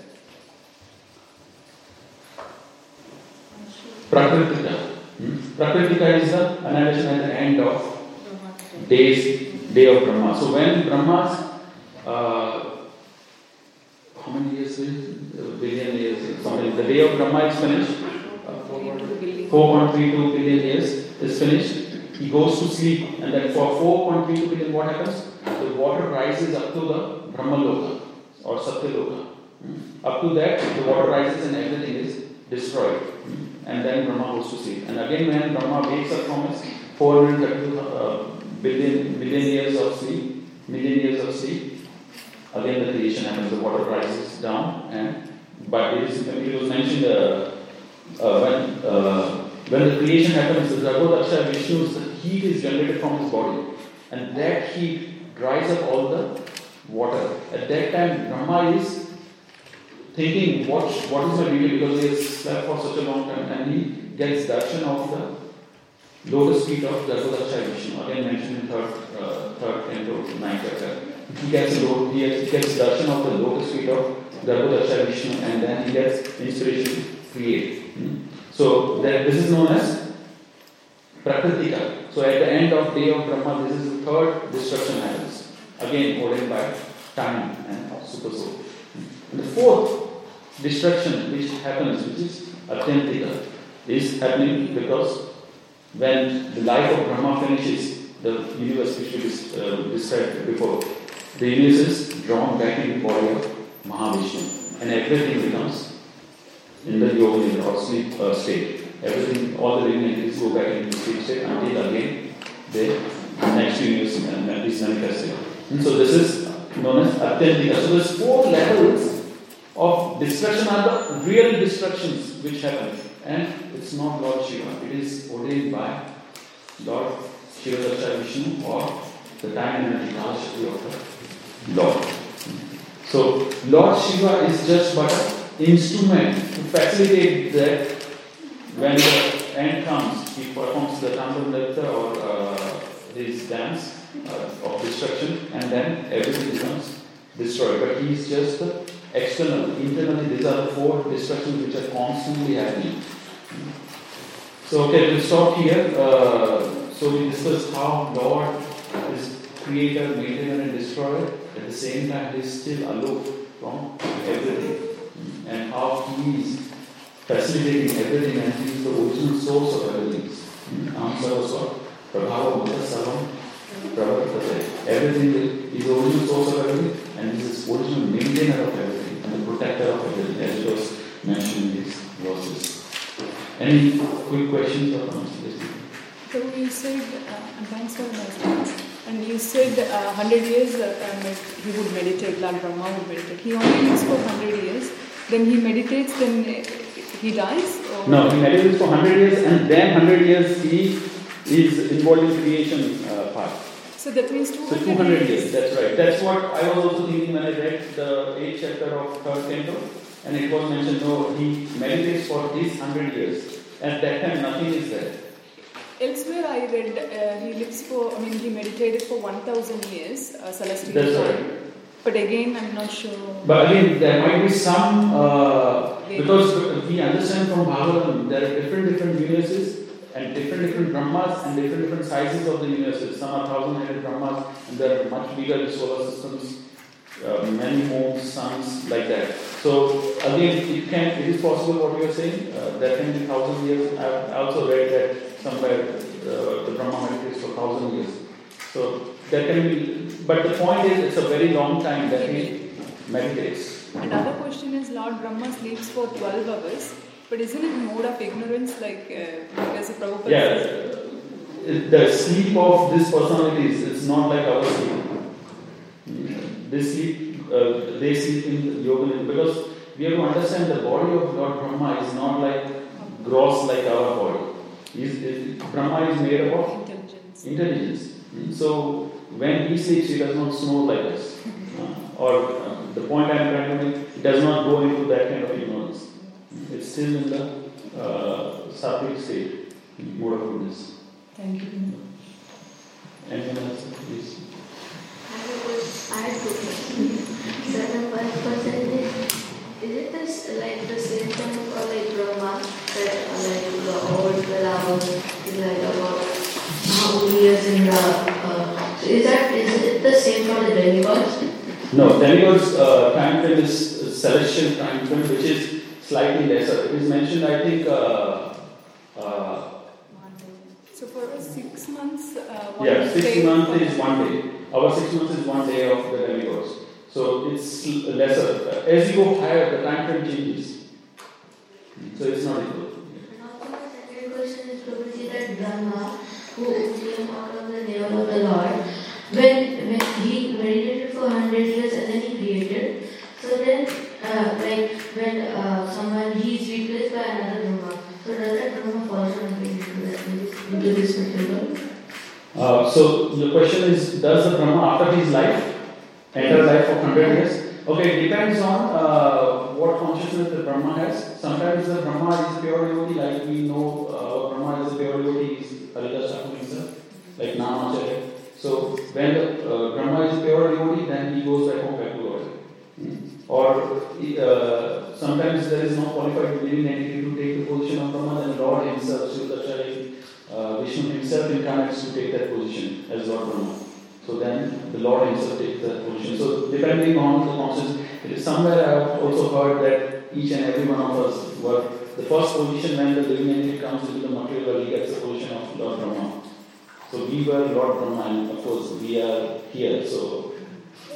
Prakritika. Hmm? Prakritika is the annihilation at the end of days, day of Brahma. So when Brahma's uh, how many years is it? Billion years, something. The day of Brahma is finished. Uh, four point three two billion years is finished. He goes to sleep, and then for four point three two billion, what happens? The water rises up to the Brahma Loka or Satya Loka. Hmm. Up to that, the water rises and everything is destroyed. Hmm. And then Brahma goes to sleep. And again, when Brahma wakes up from his four hundred thirty-two uh, billion, billion years of sleep, million years of sleep, again the creation happens, the water rises down, and but it, is, it was mentioned uh, uh, when uh, when the creation happens, the Raghudaksha Vishnu's the heat is generated from his body, and that heat dries up all the water. At that time, Brahma is thinking, what what is my duty, because he has slept for such a long time, and he gets darshan of the lotus feet of Raghudaksha Vishnu, again mentioned in third uh, third canto, ninth chapter. He gets, he gets darshan of the lotus feet of Garbhodaksha Vishnu, and then he gets inspiration to create. Hmm? So that this is known as Prakritika. So at the end of day of Brahma, this is the third destruction happens. Again ordained by time and super soul. Hmm? And the fourth destruction which happens, which is Atyantika, is happening because when the life of Brahma finishes, the universe which we uh, described before, the universe is drawn back into the body of Mahavishnu, and everything becomes in the yoga nidra or sleep uh, state. Everything, all the living entities go back into sleep state until again they next universe and is manifested. And so this is known as Atyantika. So there's four levels of destruction are the real destructions which happen. And it's not Lord Shiva. It is ordained by Lord Shiva Vishnu or the time energy Kala Shakti of the Lord. So Lord Shiva is just but an instrument to facilitate that when the end comes, he performs the Tantra Nritya or uh, his dance uh, of destruction, and then everything becomes destroyed. But he is just the external. Internally, these are the four destructions which are constantly happening. So, okay, we'll stop here. Uh, so, we discussed how Lord is creator, maintainer, and destroyer. At the same time, he is still aloof from everything, and how he is facilitating everything, and he is the original source of everything. Amsaraswa, Prabhava, Bhutta, Sarvam, Prabhavartate. Everything is the original source of everything, and he is the original maintainer of everything, and the protector of everything, as it was mentioned in these verses. Any quick questions or comments? So you said, uh, and thanks for the and you said uh, one hundred years uh, med- he would meditate, Lord Brahma would meditate. He only lives for one hundred years, then he meditates, then he dies? Or? No, he meditates for one hundred years, and then one hundred years he is involved in creation uh, part. So that means two hundred, so two hundred years, that's right. That's what I was also thinking when I read the eighth chapter of third canto. And it was mentioned, no, he meditates for these hundred years. At that time, nothing is there. Elsewhere, I read uh, he lives for, I mean, he meditated for one thousand years, uh, celestial That's time. right. But again, I'm not sure. But again, there might be some, uh, because we understand from Bhagavatam, there are different, different universes and different, different Brahmas and different, different sizes of the universes. Some are thousand-headed Brahmas, and there are much bigger solar systems. Uh, many moons, suns, like that. So again, it can, it is possible what you are saying. Uh, there can be thousand years. I have also read that somewhere uh, the Brahma meditates for thousand years. So there can be, but the point is, it's a very long time that he meditates. Another question is, Lord Brahma sleeps for twelve hours, but isn't it mode of ignorance, like uh, as a Prabhupada? Yeah, the sleep of these personalities is not like our sleep. They sleep, uh, they sleep in yoga, because we have to understand the body of Lord Brahma is not like gross like our body. He's, it, Brahma is made up of intelligence. intelligence. So when he sleeps, he does not snore like us. Uh, or uh, the point I am trying to make, he does not go into that kind of ignorance. It's still in the uh, sattvic state, mode of goodness. Thank you. Anyone else, please? I have two questions. So the first question is, is it this like the same thing for like Brahma that uh, like the old Velavan is like about how many years in the uh, so is that is it the same for the demigods? No, demigods uh, time frame is celestial time frame, which is slightly lesser. It is mentioned, I think. Uh, uh, so for us, six months. Uh, one yeah, six day months is one day. Our six months is one day of the demigods. So it's lesser. As you go higher, the time frame changes. So it's not equal. Also, my second question is Prabhuji that Brahma, who came out of the navel of the Lord, when, when he meditated for one hundred years and then he created, so then, uh, like, when uh, someone, he is replaced by another Brahma, so does that Brahma fall from into this material? Uh, so the question is, does the Brahma after his life enter life for one hundred years? Okay, it depends on uh, what consciousness the Brahma has. Sometimes the Brahma is a pure devotee, like we know uh, Brahma is a pure devotee, is Haridas Thakur himself, like Namacharya. So when the uh, Brahma is a pure devotee, then he goes back home back to Lord. Hmm. Or uh, sometimes there is no qualified living entity to take the position of Brahma, then Lord himself, Srivacharya, uh, Vishnu himself incarnates to take that position as Lord Brahma. So then the Lord himself takes that position. So depending on the consciousness, it is somewhere I have also heard that each and every one of us were the first position when the living entity comes into the material world, he gets the position of Lord Brahma. So we were Lord Brahma, and of course we are here. So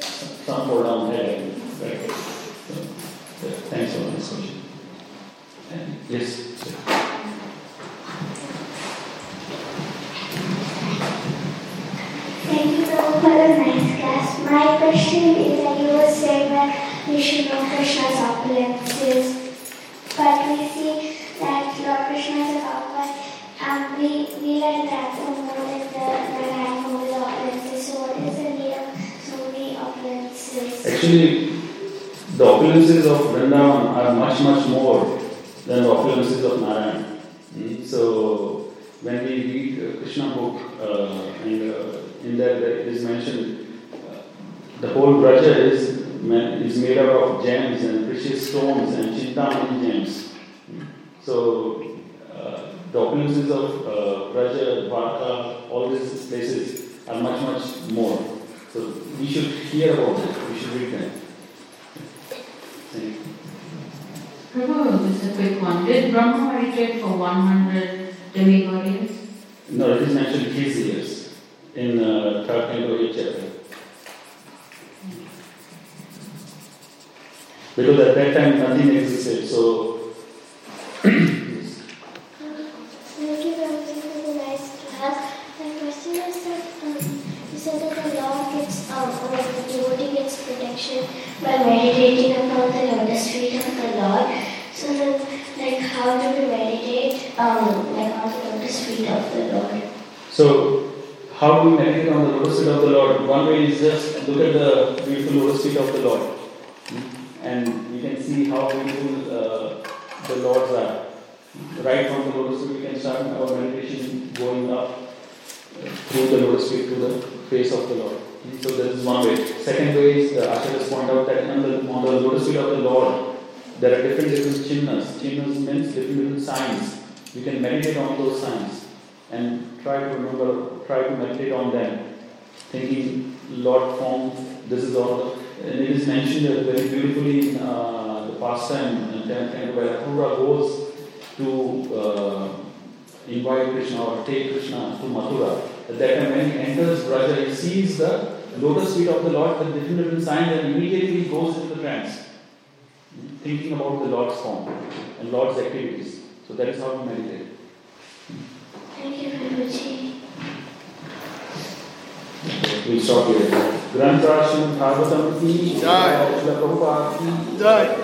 some fall down there. Right? So, yeah, thanks for this question. Yes. Thank you Prabhu for the nice class. My question is that you were saying that we should know Krishna's opulences, but we see that Lord Krishna is a Bhagavan and we, we like that for more than the Narayan who is opulences. So what is the need of so many opulences? Actually, the opulences of Vrindavan are much, much more than the opulences of Narayan. Mm? So, when we read uh, Krishna book, uh, and uh, in there it is mentioned, uh, the whole Braja is, is made up of gems and precious stones and Chintamani gems. Mm? So, uh, the opulences of uh, Braja, Dwarka, all these places are much, much more. So, we should hear about them, we should read them. Prabhu, just a quick one. Did Brahma meditate for one hundred demigod years? No, it is mentioned his years in uh, third canto, eighth chapter. Because at that time nothing existed, so. Thank you Prabhu for the nice class. My question is that um, you said that the Lord gets, um, or the devotee gets protection by meditating upon the lotus feet of the Lord. So then, like, how do we meditate, um, like, on the lotus feet of the Lord? So, how do we meditate on the lotus feet of the Lord? One way is just look at the beautiful lotus feet of the Lord, and you can see how beautiful uh, the Lords are. Right from the lotus feet, we can start our meditation going up uh, through the lotus feet to the face of the Lord. So that is one way. Second way is, uh, Acharyas point out that on the, on the lotus feet of the Lord, there are different different chinnas. Chinnas means different different signs. We can meditate on those signs and try to remember, try to meditate on them, thinking Lord form. This is all. The, and it is mentioned very beautifully in uh, the pastime in tenth canto where Akrura goes to uh, invite Krishna or take Krishna to Mathura. At that time, when he enters Braja, he sees the lotus feet of the Lord with different different signs, and immediately he goes into the trance, thinking about the Lord's form and Lord's activities. So that is how we meditate. Thank you, Prabhuji. We'll stop here. Granth Srimad Bhagavatam ki Jai. Prabhupada ki Jai.